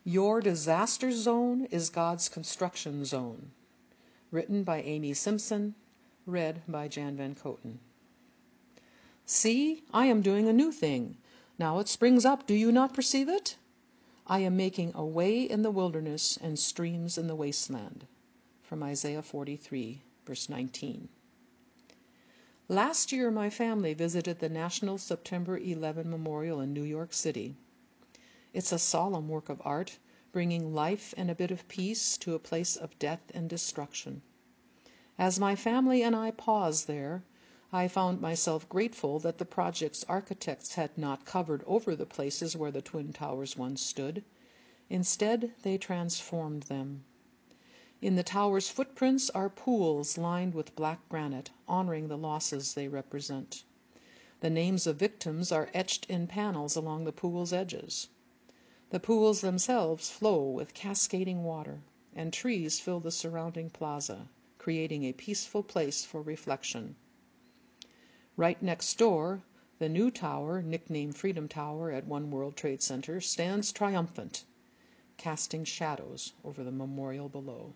Your Disaster Zone is God's Construction Zone. Written by Amy Simpson. Read by Jan Van Coten. See, I am doing a new thing. Now it springs up. Do you not perceive it? I am making a way in the wilderness and streams in the wasteland. From Isaiah 43, verse 19. Last year, my family visited the National September 11 Memorial in New York City. It's a solemn work of art, bringing life and a bit of peace to a place of death and destruction. As my family and I paused there, I found myself grateful that the project's architects had not covered over the places where the Twin Towers once stood. Instead, they transformed them. In the towers' footprints are pools lined with black granite, honoring the losses they represent. The names of victims are etched in panels along the pool's edges. The pools themselves flow with cascading water, and trees fill the surrounding plaza, creating a peaceful place for reflection. Right next door, the new tower, nicknamed Freedom Tower at One World Trade Center, stands triumphant, casting shadows over the memorial below.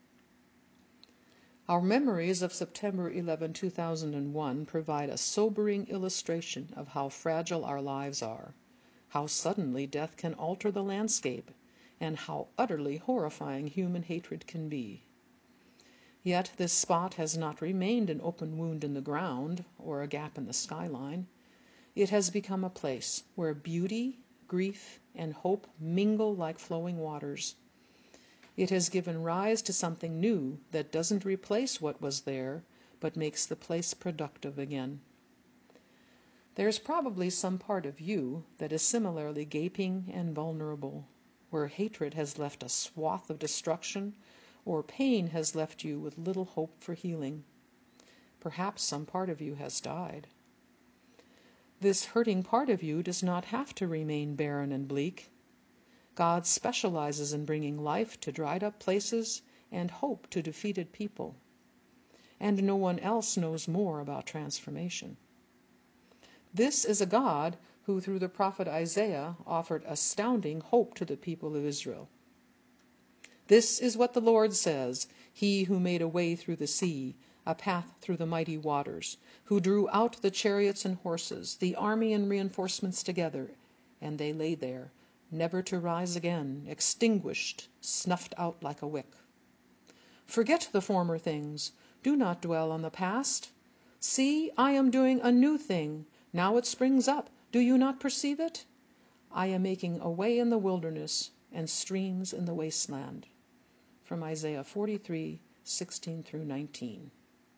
Our memories of September 11, 2001 provide a sobering illustration of how fragile our lives are, how suddenly death can alter the landscape, and how utterly horrifying human hatred can be. Yet this spot has not remained an open wound in the ground or a gap in the skyline. It has become a place where beauty, grief, and hope mingle like flowing waters. It has given rise to something new that doesn't replace what was there, but makes the place productive again. There's probably some part of you that is similarly gaping and vulnerable, where hatred has left a swath of destruction, or pain has left you with little hope for healing. Perhaps some part of you has died. This hurting part of you does not have to remain barren and bleak. God specializes in bringing life to dried-up places and hope to defeated people. And no one else knows more about transformation. This is a God who, through the prophet Isaiah, offered astounding hope to the people of Israel. This is what the Lord says, He who made a way through the sea, a path through the mighty waters, who drew out the chariots and horses, the army and reinforcements together, and they lay there, never to rise again, extinguished, snuffed out like a wick. Forget the former things. Do not dwell on the past. See, I am doing a new thing. Now it springs up. Do you not perceive it? I am making a way in the wilderness and streams in the wasteland. From Isaiah 43, 16 through 19.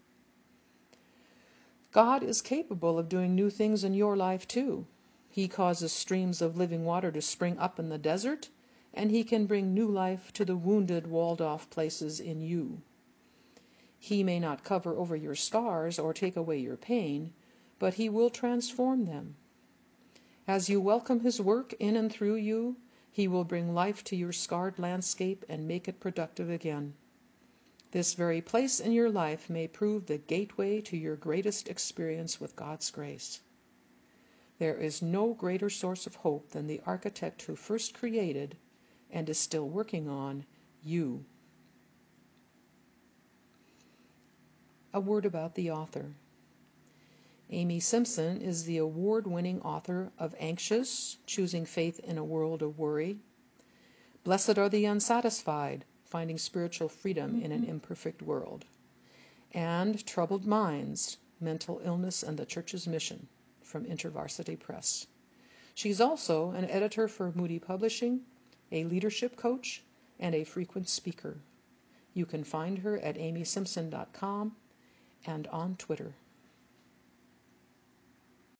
God is capable of doing new things in your life too. He causes streams of living water to spring up in the desert, and He can bring new life to the wounded, walled-off places in you. He may not cover over your scars or take away your pain, but He will transform them. As you welcome His work in and through you, He will bring life to your scarred landscape and make it productive again. This very place in your life may prove the gateway to your greatest experience with God's grace. There is no greater source of hope than the architect who first created and is still working on you. A word about the author. Amy Simpson is the award-winning author of Anxious, Choosing Faith in a World of Worry, Blessed Are the Unsatisfied, Finding Spiritual Freedom in an Imperfect World, and Troubled Minds, Mental Illness and the Church's Mission, from InterVarsity Press. She's also an editor for Moody Publishing, a leadership coach, and a frequent speaker. You can find her at amysimpson.com and on Twitter.